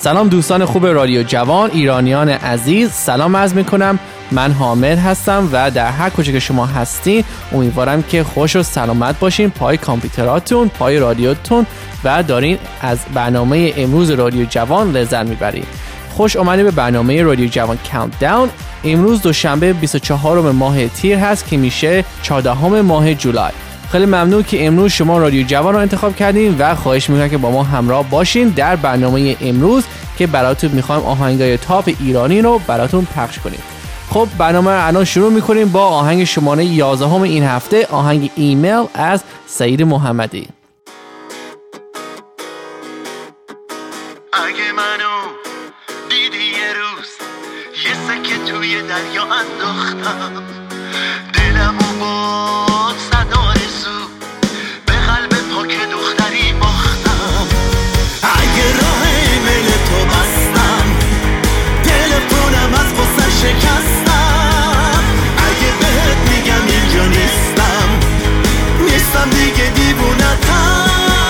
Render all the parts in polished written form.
سلام دوستان خوب رادیو جوان، ایرانیان عزیز، سلام عرض میکنم. من حامد هستم و در هر کجا که شما هستین امیدوارم که خوش و سلامت باشین پای کامپیوتراتون، پای رادیوتون و دارین از برنامه امروز رادیو جوان لذت میبرین. خوش آمدید به برنامه رادیو جوان کاونتداون. امروز دوشنبه 24 ماه تیر هست که میشه 14 ماه جولای. خیلی ممنون که امروز شما رادیو جوان رو انتخاب کردین و خواهش میکنم که با ما همراه باشین در برنامه امروز که براتون میخوایم آهنگای تاپ ایرانی رو براتون پخش کنیم. خب برنامه رو الان شروع میکنیم با آهنگ شماره 11 این هفته، آهنگ ایمیل از سعید محمدی. اگه منو دیدی یه روز یه سکه توی دریا انداختم، دلمو با صد آرزو به قلب پاک دختری باختم. اگه راه ایمیل تو بستم، تلفنم از غصه شکستم. اگه بهت میگم اینجا نیستم دیگه دیوونتم.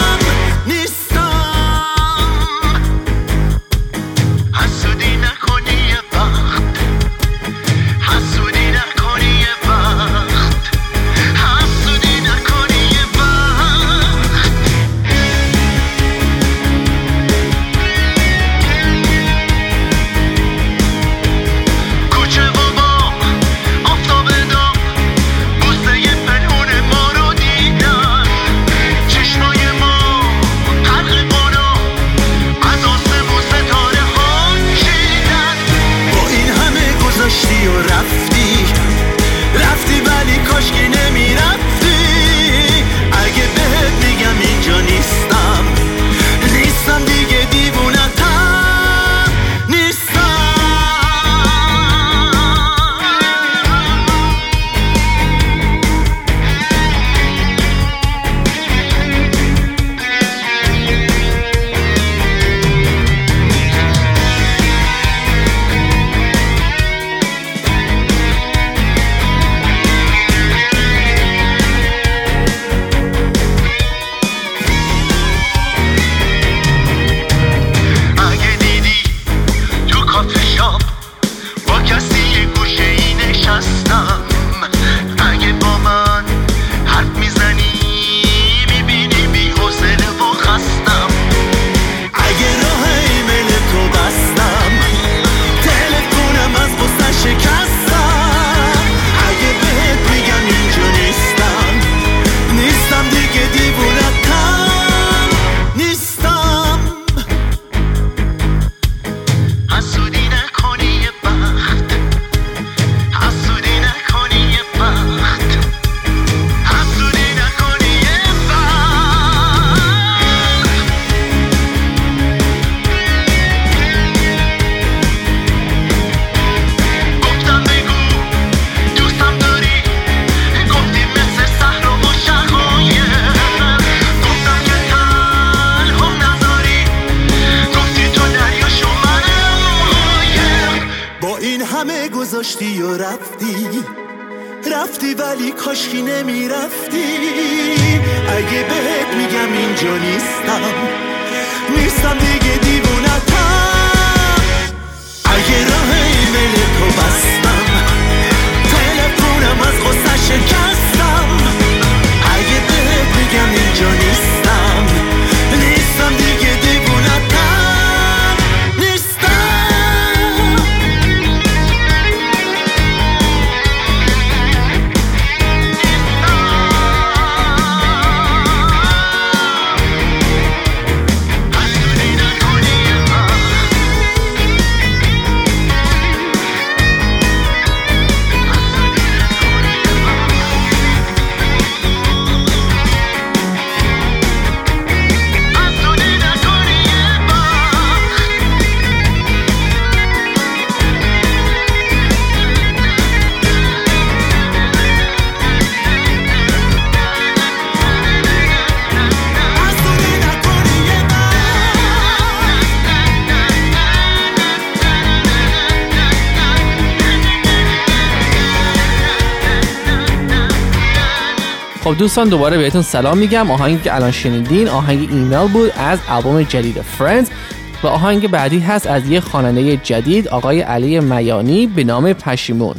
گذاشتی و رفتی ولی کاشکی نمیرفتی. اگه بهت میگم اینجا نیستم دیگه دیوونتم. اگه راه ایمیل تو بستم، تلفنم از غصه شکستم. اگه بهت میگم اینجا نیستم دیگه دیوونتم. خب دوستان دوباره بهتون سلام میگم. آهنگی که الان شنیدین آهنگ ایمیل بود از آلبوم جدید فرندز. و آهنگ بعدی هست از یه خواننده جدید، آقای علی میانی، به نام پشیمون.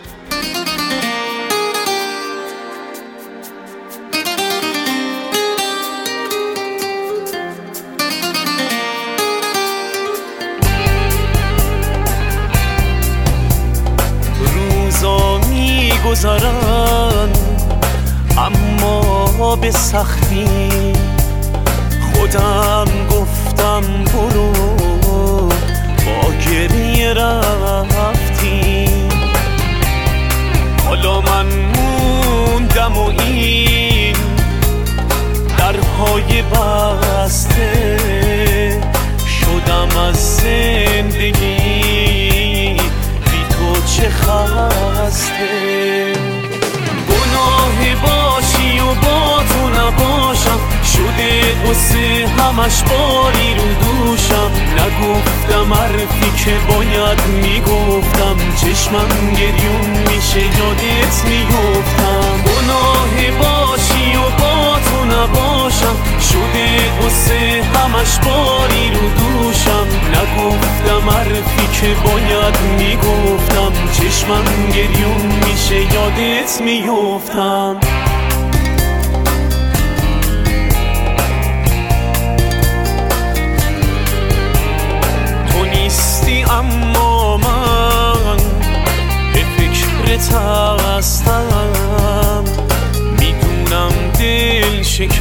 روزا میگذرن اما به سختی، خودم گفتم برو با گریه رفتی، حالا من موندم و این درهای بسته، شدم از زندگی بی تو چه خسته. گناه باشی و با تو نباشم، شده قصه همش باری رو دوشم، نگفتم حرفی که باید میگفتم، چشمم گریون میشه یادت میگفتم. گناه باشی و با تو نباشم، شده قصه همش باری رو دوشم، نگفتم حرفی که باید میگفتم، چشمم گریون میشه یادت میگفتم. اما من به فکرت هستم، میدونم دل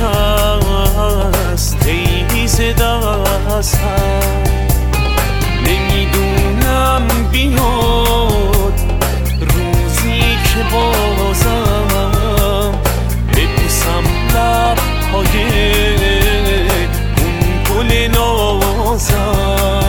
شکست تیز دستم، نمیدونم بیاد روزی که بازم ببوسم لبهای اون گل نازم.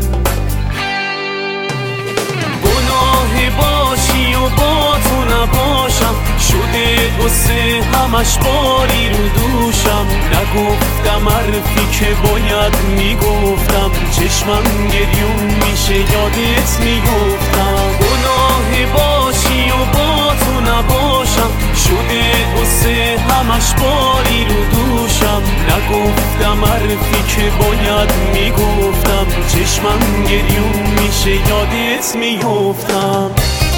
باشی و با تو نباشم، شده قصه همش باری رو دوشم، نگفتم حرفی که باید میگفتم، چشمم گریون میشه یادت میگفتم. گناه باشی و با تو نباشم، شده قصه همش باری رو دوشم، نگفتم حرفی که باید میگفتم، چشمم گریون میشه یادت میگفتم.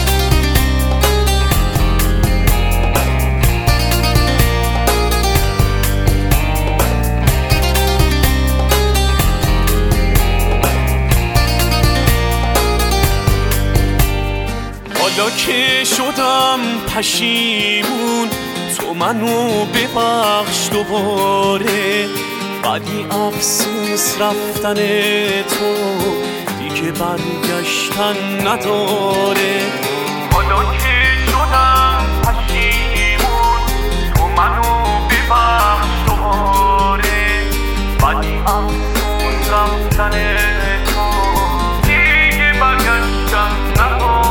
حالا که شدم پشیمون، تو منو ببخش دوباره، ولی افسوس رفتن تو دیگه برگشتن نداره. حالا که شدم پشیمون، تو منو ببخش دوباره، ولی افسوس رفتن تو دیگه برگشتن نداره.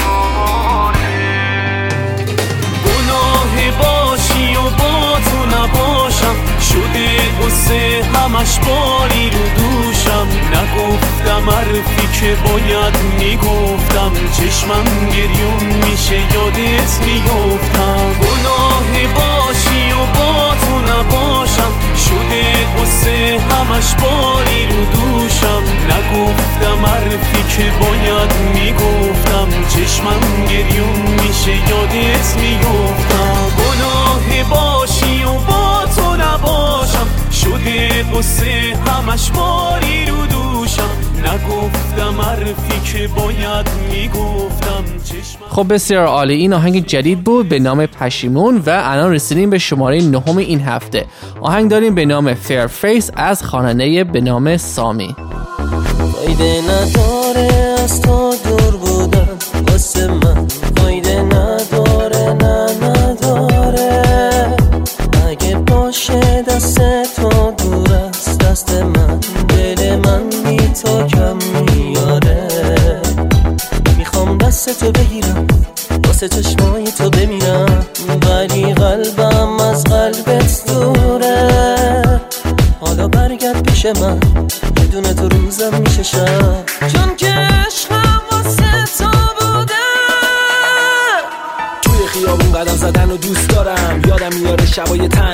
باشی و با تو نباشم، شده قصه همش باری رو دوشم، نگفتم حرفی که باید میگفتم، چشمم گریون میشه یادت میگفتم. گناه باشی و با تو نباشم، شده قصه همش باری رو دوشم، نگفتم حرفی که باید میگفتم، چشمم گریون میشه یادت میگفتم. گناه باشی و با تو نباشم، شده قصه همش باری رو دوشم، نگفتم حرفی که باید میگفتم، چشمم. خب بسیار عالی، این آهنگ جدید بود به نام پشیمون و الان رسیدیم به شماره 9 این هفته. آهنگ داریم به نام فیر فیس از خواننده به نام سامی. فایده نداره از تو دور بودم، واسه من فایده نداره، نه نداره. اگه باشه دست تو دور است دست من، دل من بی تو کم میاره. میخوام دست تو بگیرم، واسه چشمای تو بمیرم، ولی قلبم از قلبت دوره. حالا برگرد پیش من، بدون تو روزم میشه شب، چون که عشقم واسه تو بوده. توی خیابون قدم زدن و دوست دارم، یادم میاره شبای تنهایی با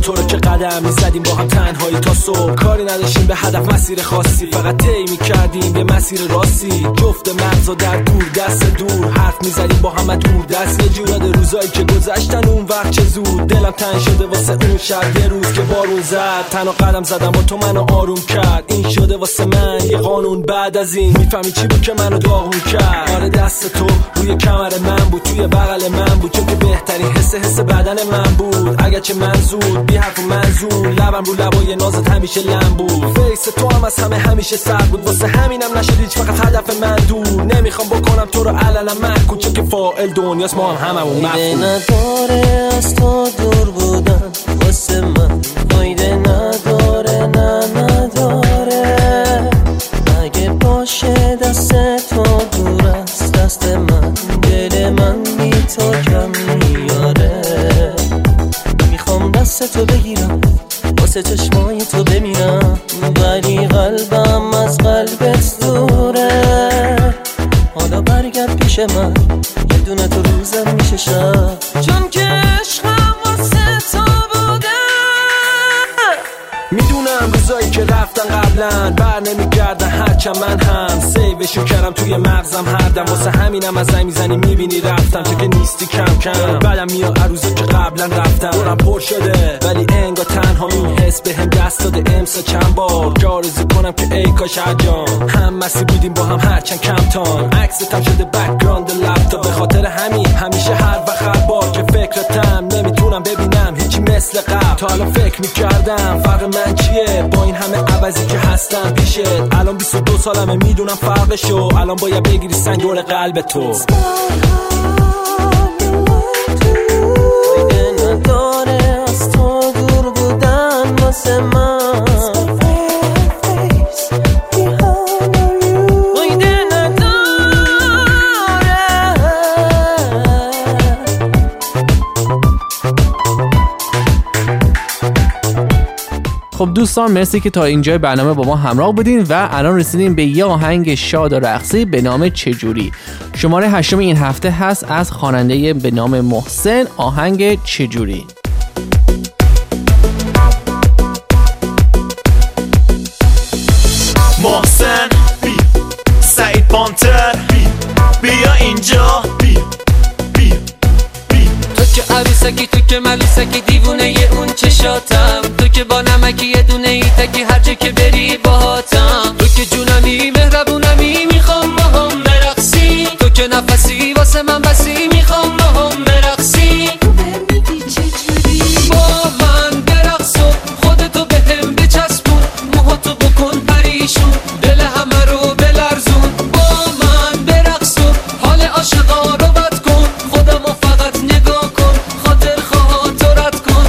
تو رو که قدم میزدیم با هم تنهایی تا صبح. کاری نداشتیم به هدف مسیر خاصی، فقط طی میکردیم یه مسیر راستی. جفت مغزا در دور دست دور حرف میزدیم با هم دور دست. یه جور یاد روزایی که گذشتن اون وقت چه زود. دلم تنگ شده واسه اون شب یه روز که بارون زد. تنها قدم زدم و تو منو آروم کرد. این شده واسه من یه قانون بعد از این. میفهمی چی بود که منو داغون کرد؟ آره دست تو روی کمر من بود، توی بغل من بود، چون که بهترین حس بدن من بود. اگرچه منظور بی حرف و منظور، لبم رو لبای نازت همیشه لم بود. فیس تو هم از همه همیشه سر بود، واسه همینم نشد هیچ فقط هدف من دور. نمیخوام بکنم تو رو علنا محکوم، چون که فاعل دنیاست ما هم هممون مفهوم. نداره از تو دور بودن واسه من، فایده نداره نه نداره. اگه باشه دست تو دور از دست من، دل من بی تو کم میاره. میخوام دست تو بگیرم واسه چشمای تو بمیرم، ولی قلبم از قلبت دوره. حالا برگرد پیش من، یه دونه تو روزم میشه شب، چون که عشقم واسه تو بوده. میدونم روزایی که رفتن قبلا بر نمیگردن، هرچند من هم سیوشو کردم توی مغزم هر دم. واسه همینم از زنگ میزنی میبینی رفتم، تو که نیستی کم کم. بعدم میاد عروضا که قبلا رفتم دورم پر شده، ولی انگار تنها این حس به هم دست داده. امسا چند بار که آرزو کنم که ای کاش هرجان هم مسی بودیم با هم هرچند کمتان. عکستم شده بک‌گراند لپتاپ، به خاطر همین همیشه هر وقت هر بار که فکرتم نمیتونم ببینم هیچی مثل قبل. تا الان فکر میکردم فرق من چیه با این همه عوضی که هستم پیشت. الان 22 سالمه میدونم فرقشو، الان باید بگیری سنگور قلب تو. فایده نداره از تو دور بودن واسه من. خب دوستان مرسی که تا اینجای برنامه با ما همراه بودین و الان رسیدیم به یه آهنگ شاد و رقصی به نام چجوری. شماره 8 این هفته هست از خواننده به نام محسن، آهنگ چجوری. محسن سعید پانتر بیا اینجا، تو که عروسکی، تو که ملوسکی، دیوونه ی اون چشاتم. تو که با نمکی یه دونه ای تکی هر جا که بری باهاتم. تو که جونمی مهربونمی، میخوام با هم برقصی. تو که نفسی واسه من بسی، میخوام با هم برقصی. تو میگی چجوری با من برقص و خودتو به هم بچسبون، موهاتو بکن پریشون، دل همه رو بلرزون. با من برقص و حال عاشقا رو بد کن، خودمو فقط نگاه کن، خاطر خواهات رو رد کن.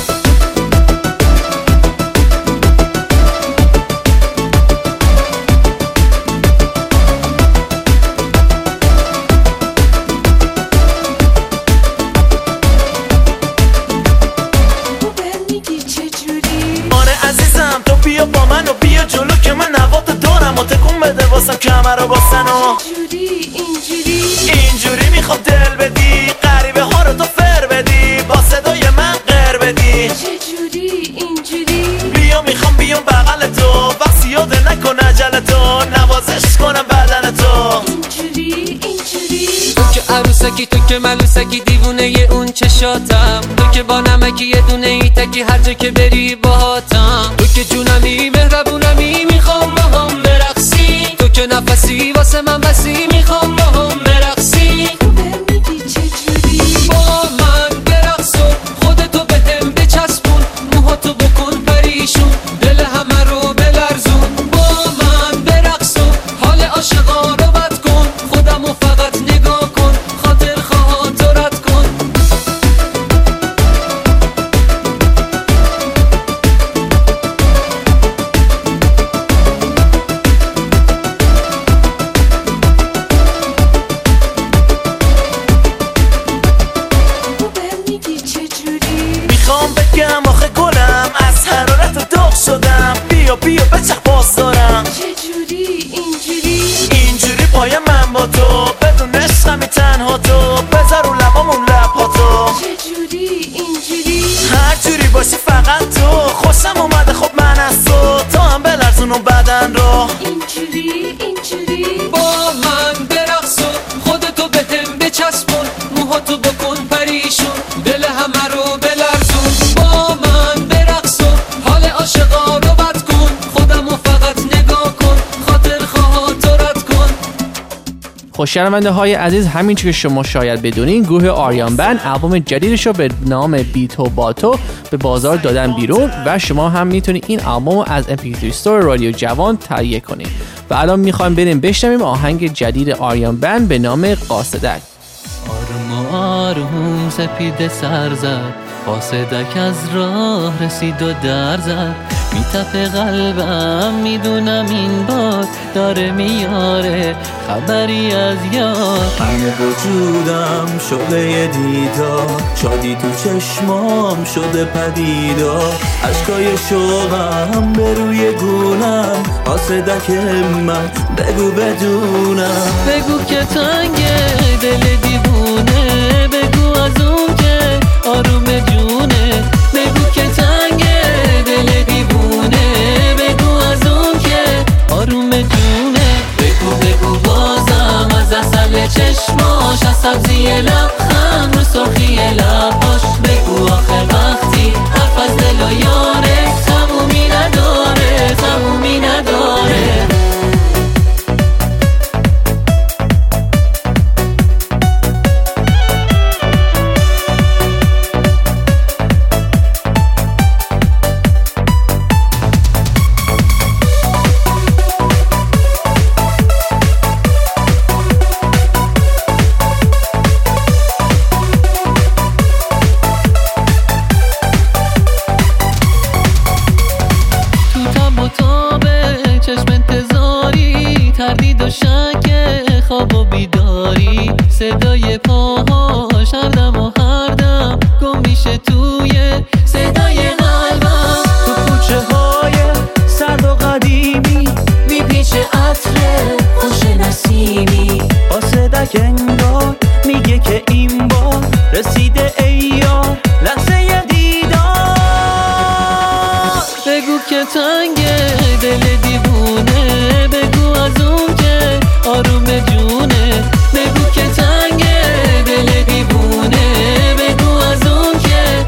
تو میگی چجوری آره عزیزم تو بیا با من و بیا جلو که من نوات دارم و تکون بده واسم کمر و باسن و چجوری اینجوری میخوام دل بدی، غریبه ها رو تو فر بدی، با صدای من غر بدی. چجوری اینجوری بیا میخوام بیام بغل تو، وقت یاده نکن عجل تو، نوازش کنم بدن تو. اینجوری تو که عروسکی، تو که ملوسکی، دیوونه ی اون چشاتم. تو که با نمکی یه دونه ای تکی هر جا که بری باهاتم. تو که جونمی مهربونمی، میخوام با هم برقصی. تو که نفسی واسه من بسی، میخوام با هم برقصی. تو میگی چجوری با من برقص و خودتو به هم بچسبون، موهاتو بکن پریشون، دل همه رو بلرزون. با من برقص و حال عاشقا رو بد کن، خودمو فقط نگاه کن، خاطر خواهات رو رد کن. خب شنونده های عزیز، همین که شما شاید بدونین، گروه آریان بند البوم جدیدش رو به نام بیتو باتو به بازار دادن بیرون و شما هم میتونید این البوم رو از MP3 استور رادیو جوان تهیه کنید. و الان میخوایم بریم بشنویم آهنگ جدید آریان بند به نام قاصدک. آروم آروم سپیده سر زد، قاصدک از راه رسید و در زد، میتپه قلبم میدونم این بار داره میاره خبری از یار. همه وجودم شده یه دیدار، شادی تو چشمام شده پدیدار، عشقای شوقم به روی گونم، قاصدک من بگو بدونم. بگو که تنگه دل دیوونه، بگو از اون که آروم جونه، بگو که تنگه دل دیوونه، بگو از اون که آروم جونه. بگو بازم از اصل چشماش، از سبزی لبخند رو سرخی لباش، بگو آخر وقتی حرف از دل و یاره تمومی نداره، تمومی نداره. خواب و بیداری، صدای پاهاش هر دم و هر دم گم میشه توی صدای قلبم. تو کوچه های سرد و قدیمی میپیچه عطر خوش نسیمی، قاصدک انگار میگه که این بار رسیده ای یار لحظه دیدار. بگو که تنگه دل دیوونه، بگو از اون که آروم جونه، بگو که تنگه دل دیوونه، بگو از اون که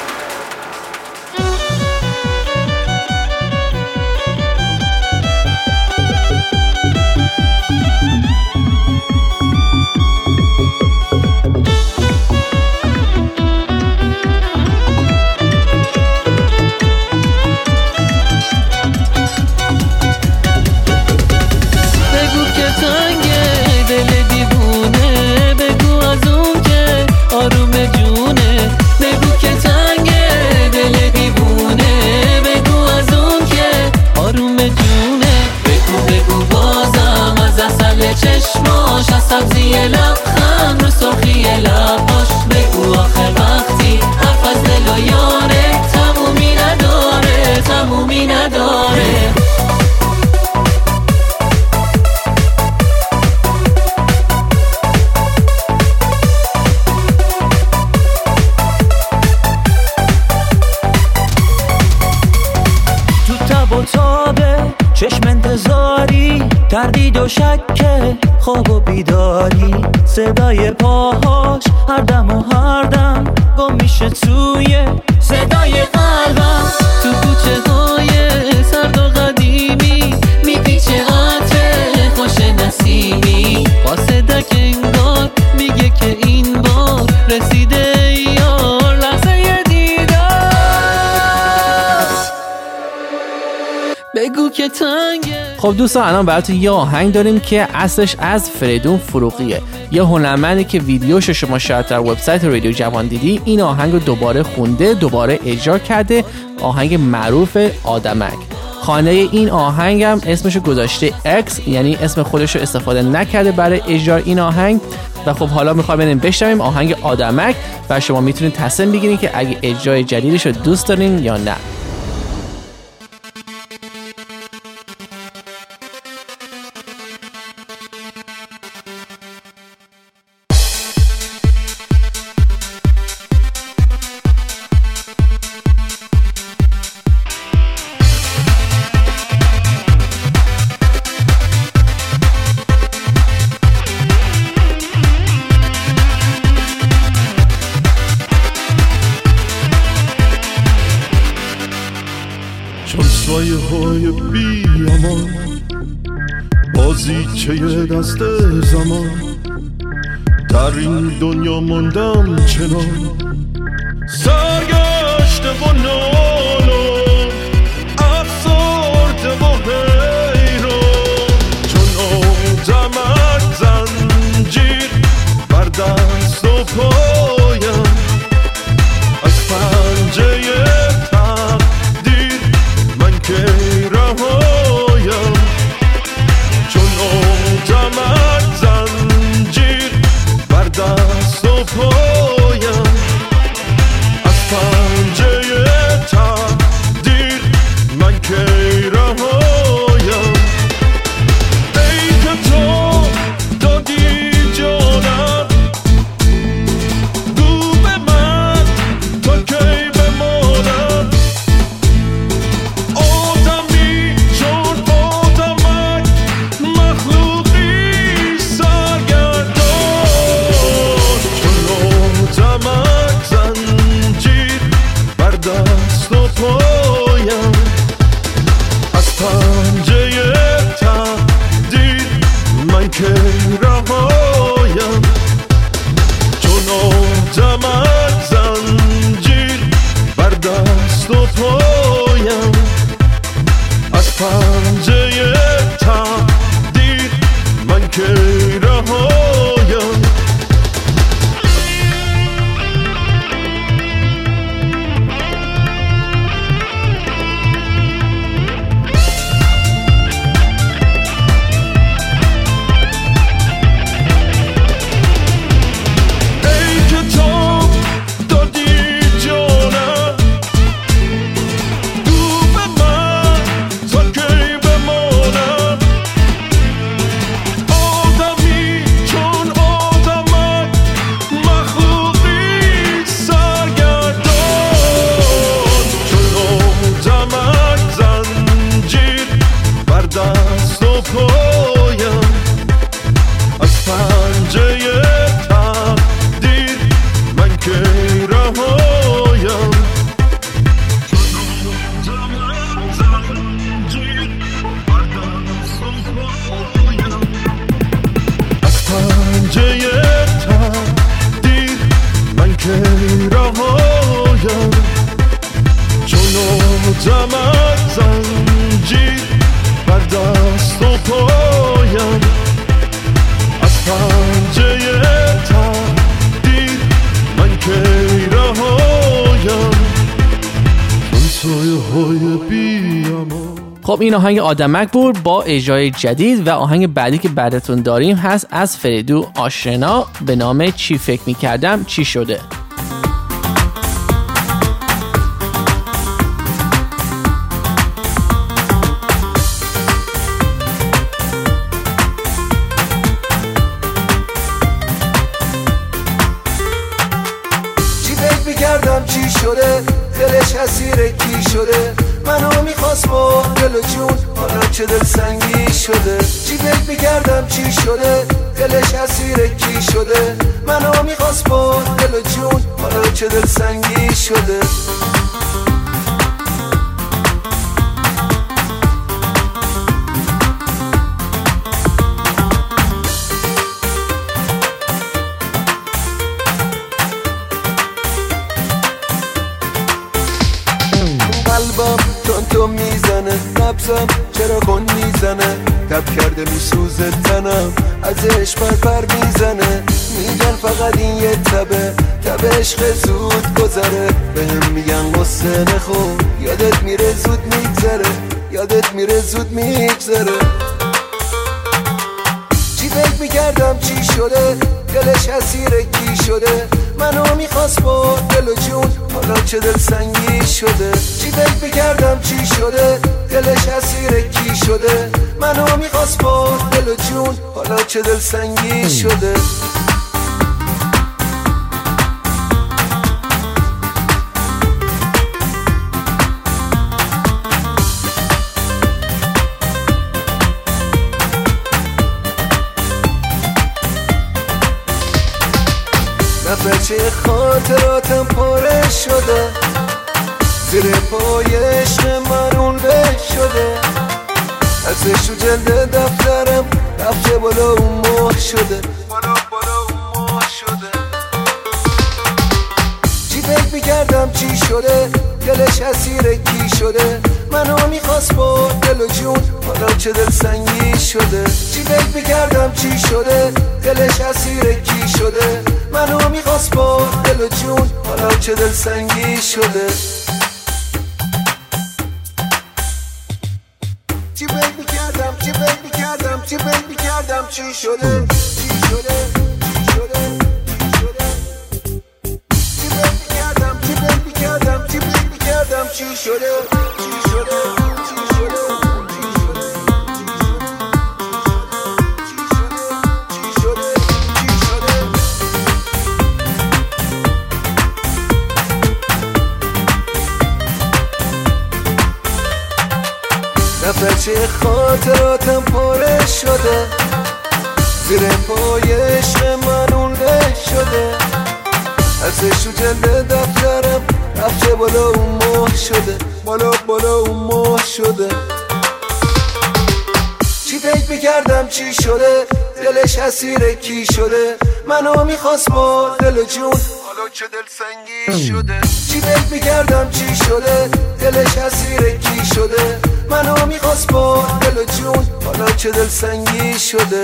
چشماش، از سبزی لبخند رو سرخی لباش، بگو آخر وقتی حرف از دل و یاره تمومی نداره، تمومی نداره. تو تب و تابه چشم انتظاری، تردید و شک، خواب و بیداری، صدای پاهاش هر دم و هر دم گم میشه توی صدای قلبم. تو کوچه های سرد و قدیمی میپیچه عطر خوش نسیمی، قاصدک انگار میگه که این بار رسیده یار لحظه دیدار. بگو که تنگه. خب دوستان، الان براتون یه آهنگ داریم که اصلش از فریدون فروغیه، یه هنرمندی که ویدیوش شما شاید در وبسایت رادیو جوان دیدی. این آهنگ رو دوباره خونده، دوباره اجرا کرده، آهنگ معروف آدمک. خواننده این آهنگ هم اسمشو گذاشته X، یعنی اسم خودش رو استفاده نکرده برای اجرا این آهنگ. و خب حالا میخوایم بریم بشنویم آهنگ آدمک و شما میتونید تصمیم بگیرید که اگه اجرای جدیدش رو دوست دارین یا نه. سایه های بی امان با بازیچه دست زمان، در این دنیا موندم چنان سرگشته و نالان، افسرده و حیران، چون آدمک زنجیر بر دست و پایم، از پنجه تقدیر من که رهایم، چون آدمک زنجیر بر دست و پایم، از پنجه تقدیر من که رهایم. ای که تو دادی جانم، گو به من تا کی بمانم، آدمی چون آدمک، مخلوقی سرگردان، چون آدمک زنجیر بر دست و پایم، از پنجه تقدیر من که رهایم، چون آدمک زنجیر بر دست و پایم، از پنجه تقدیر من که رهایم. ای که تو دادی جانم، گو به من تا کی بمانم، آدمی چون آدمک، مخلوقی سرگردان، چون آدمک زنجیر بر دست و پایم، از پنجه تقدیر من که رهایم، از پنجه تقدیر من که رهایم، چون آدمک زنجیر بر دست و پایم، از پنجه تقدیر من که رهایم، چون سایه های بی‌امان. خب این آهنگ آدمک بود با اجرای جدید و آهنگ بعدی که بعدتون داریم هست از فریدو آشنا به نام چی فکر میکردم چی شده. چی فکر میکردم چی شده، دلش اسیر کی شده، منو میخواست با دل و جون، حالا چه دل سنگی شده. چی فکر میکردم چی شده، دلش اسیر کی شده، منو میخواست با دل و جون، حالا چه دل سنگی شده. قلبم تون میزنه، نبزم چرا کن میزنه، تب کرده میسوزه تنم، از عشق پر میزنه، میگن فقط این یه تب عشق زود گذره، بهم میگن قصه نخور، یادت میره زود میگذره، یادت میره زود میگذره. چی فکر میکردم چی شده، دلش اسیر کی شده، منو میخواست با دل و جون، حالا چه دل سنگی شده. چی فکر میکردم چی شده، دلش اسیر کی شده، منو میخواست با دل و جون، حالا چه دل سنگی شده. نفرچه خاطراتم پاره شده، زیر پای عشق من اون به شده، ازش رو جلد دفترم رفته بالا اون ماه شده، بالا اون ماه شده. چی فکر میکردم چی شده، دلش اسیر کی شده، منو میخواست با دل و جون، حالا چه دل سنگی شده. چی فکر میکردم چی شده، دلش اسیر کی شده، منو میخواست با دل و جون، حالا چه دل سنگی شده. چی فکر میکردم چی فکر میکردم چی فکر میکردم چی شده، چی شده، چی شده، چی شده. چی فکر میکردم چی فکر میکردم چی فکر میکردم چی شده، چی شده، چی شده، چی شده، چی شده. نفرچه خاطراتم پاره شده، زیر پای عشق من اونه شده، ازش تو جلد دفترم رفته بالا اون ماه شده، بالا اون ماه شده. چی فکر میکردم چی شده، دلش اسیر کی شده، منو میخواست با دل و جون، حالا چه دل سنگی شده. چی فکر میکردم چی شده، دلش اسیر کی شده، منو میخواست با دل و جون، حالا چه دل سنگی شده.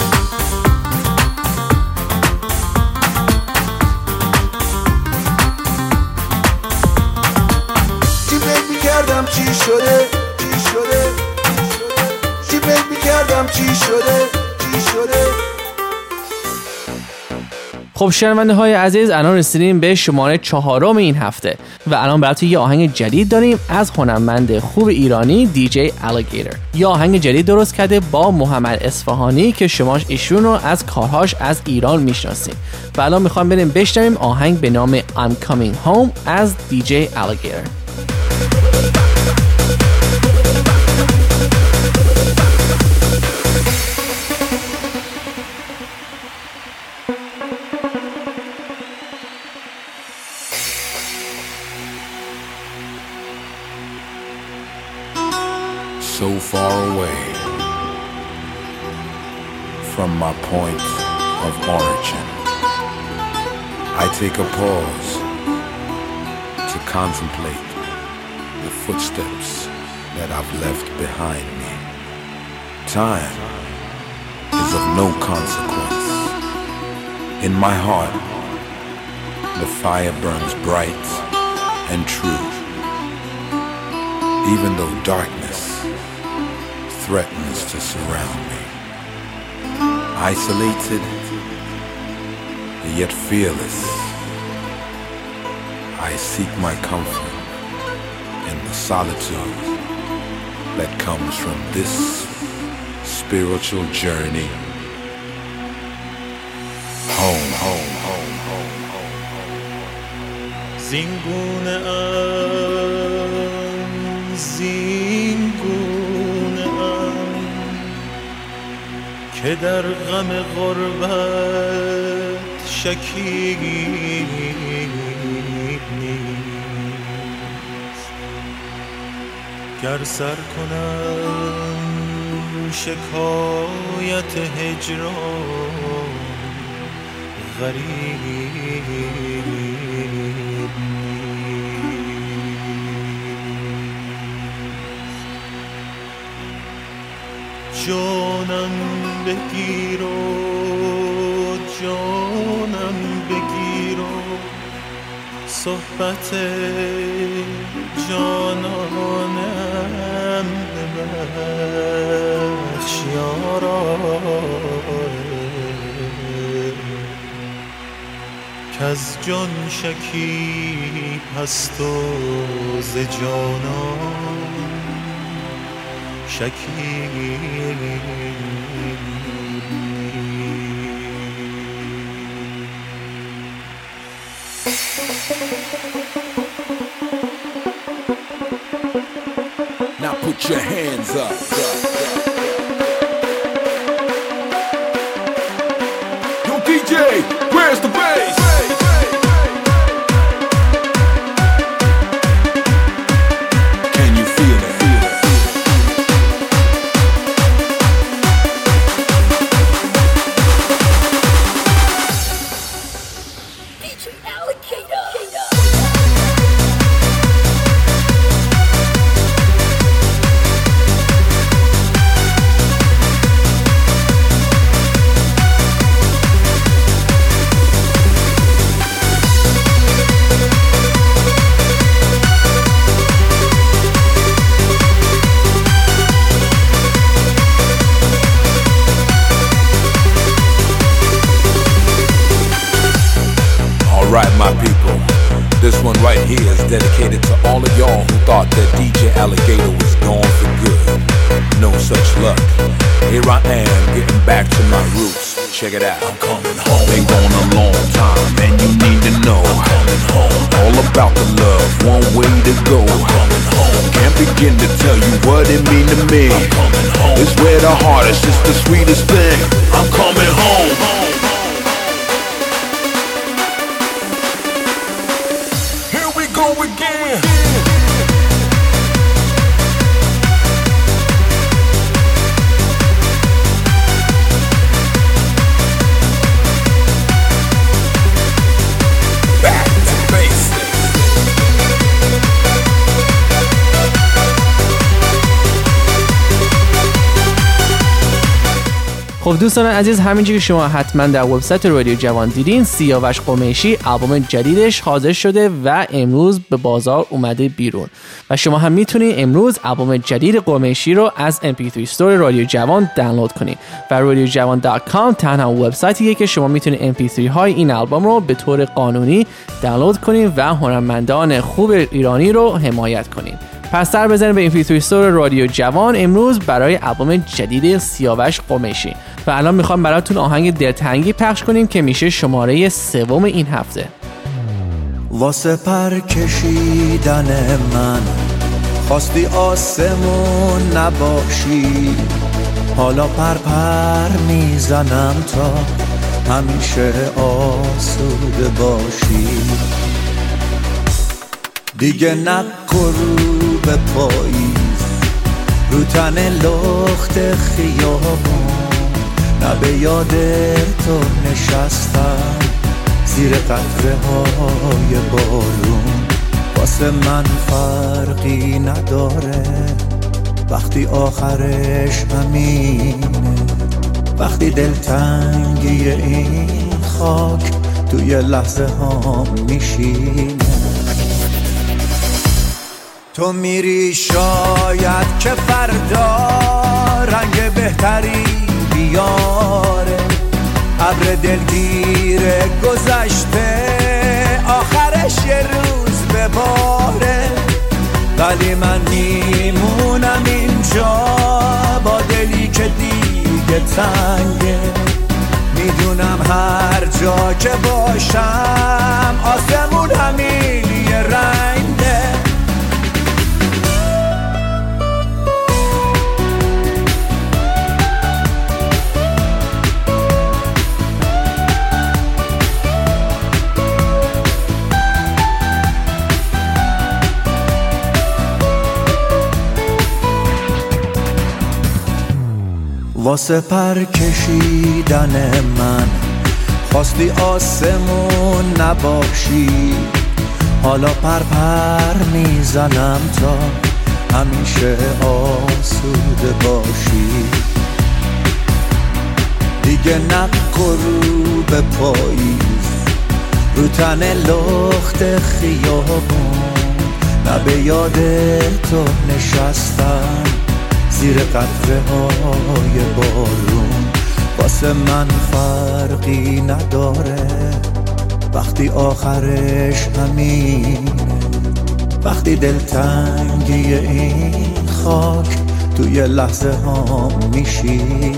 چی فکر میکردم چی شده، چی شده، چی فکر میکردم چی شده، چی شده. خب شنونده های عزیز، الان رسیدیم به شماره 4 این هفته و الان براتون یه آهنگ جدید داریم از هنرمند خوب ایرانی دیجی الیگیتور. یه آهنگ جدید درست کرده با محمد اصفهانی که شما ایشون رو از کارهاش از ایران میشناسید و الان میخوام بریم بشنویم آهنگ به نام I'm Coming Home از دیجی الیگیتور. So far away from my point of origin, I take a pause to contemplate the footsteps that I've left behind me. Time is of no consequence. In my heart, the fire burns bright and true, even though darkness threatens to surround me. Isolated, yet fearless, I seek my comfort in the solitude that comes from this spiritual journey. Home, home, home, home, home, home. Zingune zingune که در غم غربت شکی نیست. گر سر کنم شکایت هجران غریب جانم بگیر و جانم بگیر و صحبت جانانم ببخش یارا کز جان شکیب هست و ز جانان Now put your hands up. Yo DJ, where's the bass? right here is dedicated to all of y'all who thought that DJ Alligator was gone for good. No such luck. Here I am, getting back to my roots. Check it out. I'm coming home. Been gone a long time, and you need to know. I'm coming home. All about the love, one way to go. I'm coming home. Can't begin to tell you what it mean to me. I'm coming home. It's where the hardest, it's the sweetest thing. I'm coming home. Here we go again. Back to basics. خب دوستان عزیز، همینجوری که شما حتما در وبسایت رادیو جوان دیدین، سیاوش قمیشی آلبوم جدیدش حاضر شده و امروز به بازار اومده بیرون و شما هم میتونید امروز آلبوم جدید قمیشی رو از MP3 استور رادیو جوان دانلود کنید و radiojavan.com تنها وبسایتیه که شما میتونید MP3 های این آلبوم رو به طور قانونی دانلود کنید و هنرمندان خوب ایرانی رو حمایت کنید. پس سر بزنید به MP3 استور رادیو جوان امروز برای آلبوم جدید سیاوش قمیشی و الان میخوام براتون آهنگ دلتنگی پخش کنیم که میشه شماره 3 این هفته. واسه پر کشیدن من خواستی آسمون نباشی، حالا پر میزنم تا همیشه آسوده باشی. دیگه نکرو به پاییز رو تن لخت خیابون، نه به یاد تو نشستم زیر قطره های بارون. واسه من فرقی نداره وقتی آخرش همینه، وقتی دلتنگی این خاک توی لحظه ها میشینه. تو میری شاید که فردا رنگ بهتری بیاره، ابر دلگیر گذشته آخرش یه روز بباره، ولی من میمونم اینجا با دلی که دیگه تنگه. میدونم هر جا که باشم آسمون همین یه رنگه. واسه پر کشیدن من خواستی آسمون نباشی، حالا پر میزنم تا همیشه آسوده باشی. دیگه نکرو به پاییز رو تن لخت خیابون، نه به یاد تو نشستم زیر قطره های بارون. واسه من فرقی نداره وقتی آخرش همینه، وقتی دلتنگی این خاک توی لحظه ها میشینه.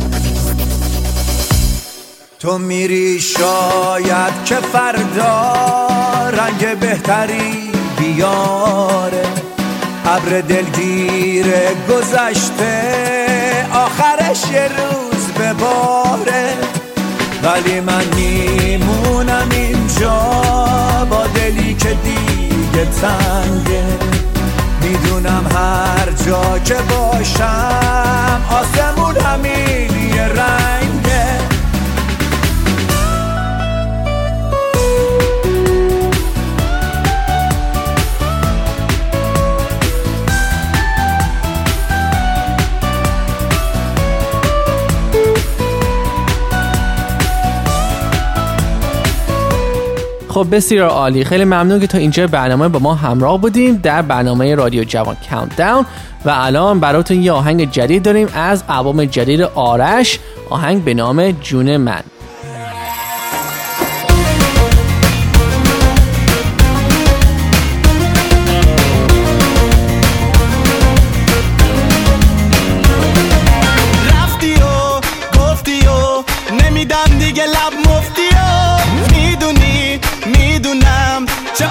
تو میری شاید که فردا رنگ بهتری بیاره، ابر دلگیر گذشته آخرش یه روز بباره، ولی من میمونم اینجا با دلی که دیگه تنگه. میدونم هر جا که باشم آسمون همین یه رنگه. خب بسیار عالی، خیلی ممنون که تا اینجا برنامه با ما همراه بودیم در برنامه رادیو جوان کاونتداون و الان براتون یه آهنگ جدید داریم از آلبوم جدید آرش، آهنگ به نام جون من.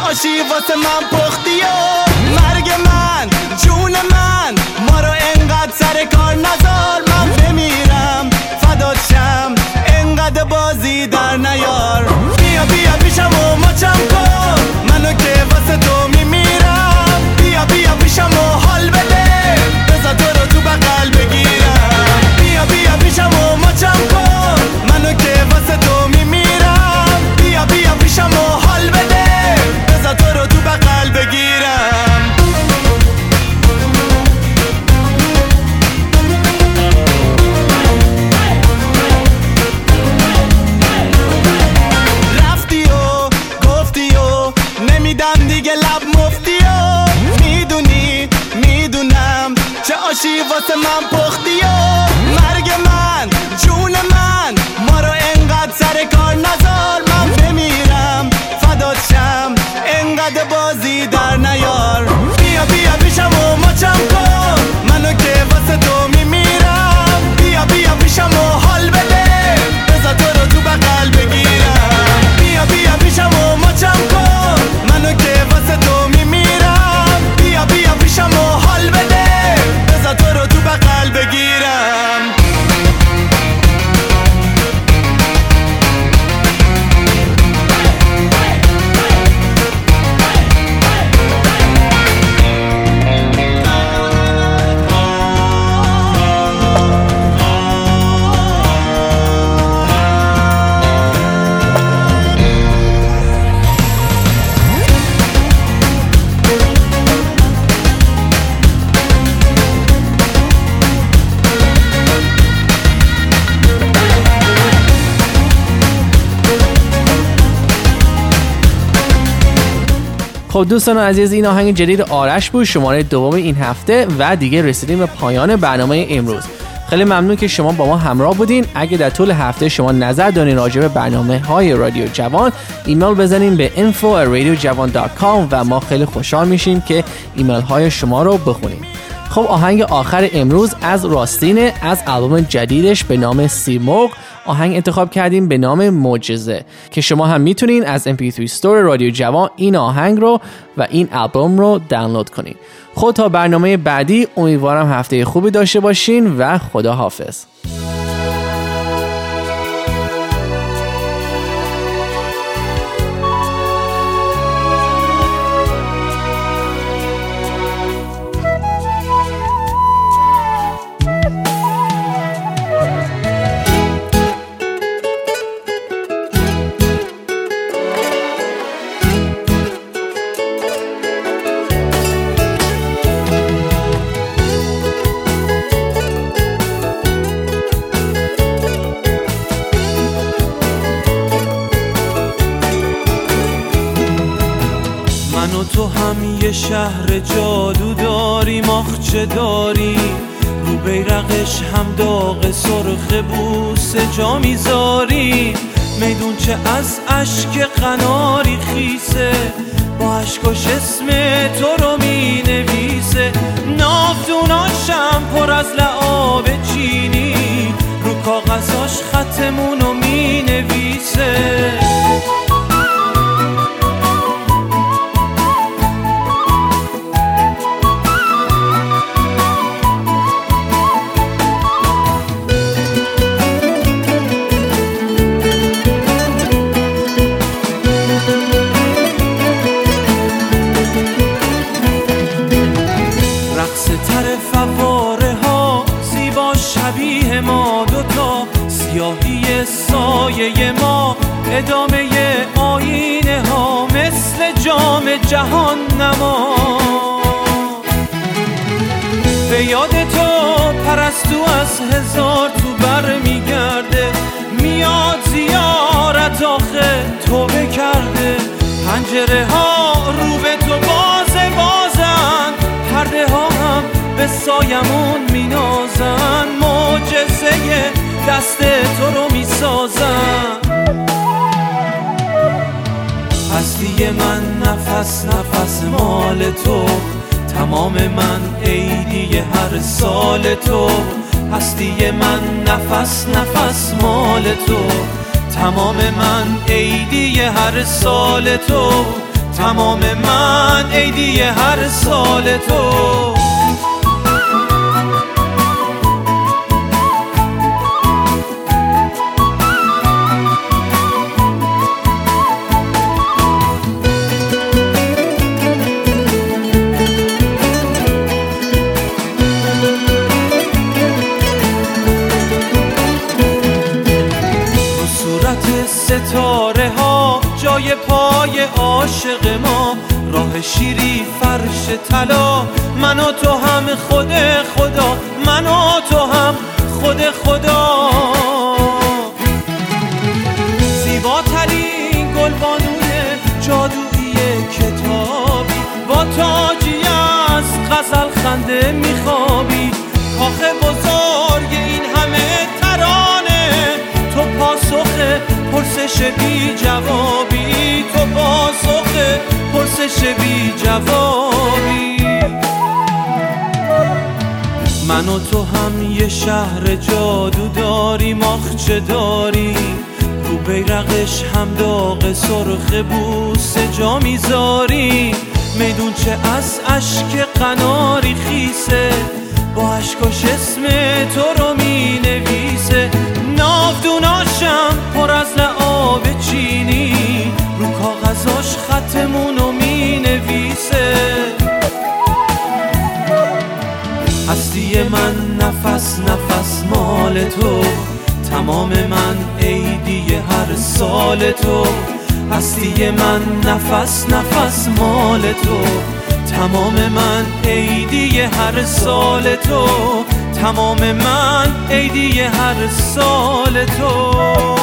آشی واسه من پختی و مرگ من جون من ما رو انقدر سر کار نذار من بمیرم فدات شم انقدر بازی در نیار بیا بیا پیشم و مچم کن منو که واسه تو میمیرم بیا بیا پیشم و حال بده بذار تو رو تو بغل بگیرم بیا بیا پیشم و مچم کن منو که واسه تو میمیرم بیا بیا پیشم و حال بده بذار تو رو تو بغل بگیرم رفتی و گفتی و نمیدم دیگه لب مفتی و میدونم چه آشی واسه من پختی و مرگ من جون من ما رو انقدر سر کار نذار من بمیرم فدات شم انقدر بازی در نیار بیا بیا پیشم و مچم کن منو که واسه تو میمیرم بیا بیا پیشم و حال بده بذار تو رو تو بغل بگیرم بیا بیا پیشم و مچم کن منو که واسه تو میمیرم بیا بیا پیشم و حال بده بذار تو رو تو بغل بگیرم خب دوستان عزیز این آهنگ جدید آرش بود، شماره دوم این هفته و دیگه رسیدیم به پایان برنامه امروز. خیلی ممنون که شما با ما همراه بودین. اگه در طول هفته شما نظر دارین راجع به برنامه‌های رادیو جوان ایمیل بزنین به info@radiojavan.com و ما خیلی خوشحال میشیم که ایمیل های شما رو بخونیم. خب آهنگ آخر امروز از راستین از آلبوم جدیدش به نام سیمرغ آهنگ انتخاب کردیم به نام معجزه که شما هم میتونین از MP3 استور رادیو جوان این آهنگ رو و این آلبوم رو دانلود کنین. خب تا برنامه بعدی امیدوارم هفته خوبی داشته باشین و خدا حافظ. تو هم یه شهر جادو داری ماخچه داری رو بیرقش هم داغ سرخ بوسه جا میذاری میدون چه از اشک قناری خیسه با اشکاش اسم تو رو می نویسه نافتوناشم پر از لعاب چینی رو کاغذاش خطمونو می نویسه ما دوتا سیاهی سایه ما ادامه آینه ها مثل جام جهان نما به یاد تو پرستو از هزار تو بر میگرده میاد زیارت آخه توبه کرده پنجره ها رو به تو بازن پرده ها هم به سایمون مینازن معجزه دست تو رو میسازن هستی من نفس نفس مال تو تمام من عیدی هر سال تو هستی من نفس نفس مال تو تمام من عیدی هر سال تو تمام من عیدی هر سال تو. ستاره ها جای پای عاشق ما، راه شیری فرش طلا، من و تو هم خود خدا، من و تو هم خود خدا. زیباترین گلبانوی جادویی کتابی، با تاجی از غزل خنده میخوابی، کاخ بزرگ این همه ترانه، تو پاسخ پرسش بی جوابی، تو پاسخ پرسش بی جوابی. من و تو هم یه شهر جادو داریم، آخچه داریم، رو بیرقش هم داغ سرخ بوسه جا میذاریم، میدون چه از اشک قناری خیسه، با اشکاش اسم تو رو می نویسه، ناودوناشم پر از لعاب چینی، رو کاغذاش خطمونو می نویسه. هستی من نفس نفس مال تو، تمام من عیدی هر سال تو. هستی من نفس نفس مال تو، تمام من عیدی هر سال تو، تمام من عیدی هر سال تو.